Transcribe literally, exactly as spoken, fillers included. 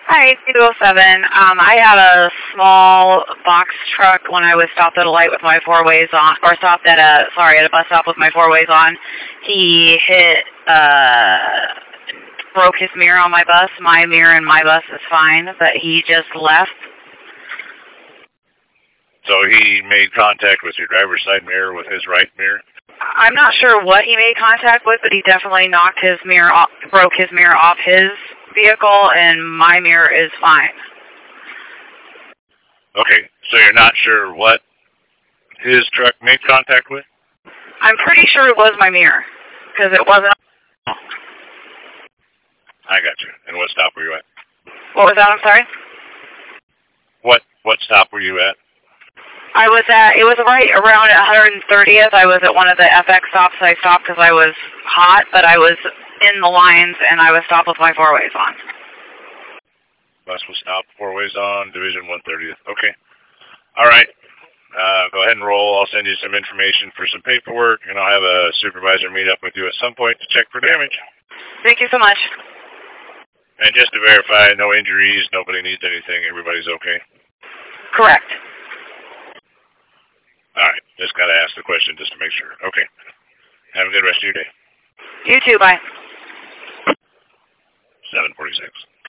Hi, two oh seven. Um, I had a small box truck when I was stopped at a light with my four ways on, or stopped at a, sorry, at a bus stop with my four ways on. He hit, uh, broke his mirror on my bus. My mirror in my bus is fine, but he just left. So he made contact with your driver's side mirror with his right mirror? I'm not sure what he made contact with, but he definitely knocked his mirror off, broke his mirror off his vehicle, and my mirror is fine. Okay, so you're not sure what his truck made contact with? I'm pretty sure it was my mirror, because it wasn't. I got you. And what stop were you at? What was that? I'm sorry? What what stop were you at? I was at, it was right around one hundred thirtieth. I was at one of the F X stops. I stopped because I was hot, but I was in the lines, and I was stopped with my four ways on. Bus was stopped, four ways on, Division one thirtieth. Okay. All right. Uh, go ahead and roll. I'll send you some information for some paperwork, and I'll have a supervisor meet up with you at some point to check for damage. Thank you so much. And just to verify, no injuries, nobody needs anything, everybody's okay? Correct. All right. Just got to ask the question just to make sure. Okay. Have a good rest of your day. You too. Bye. seven forty-six.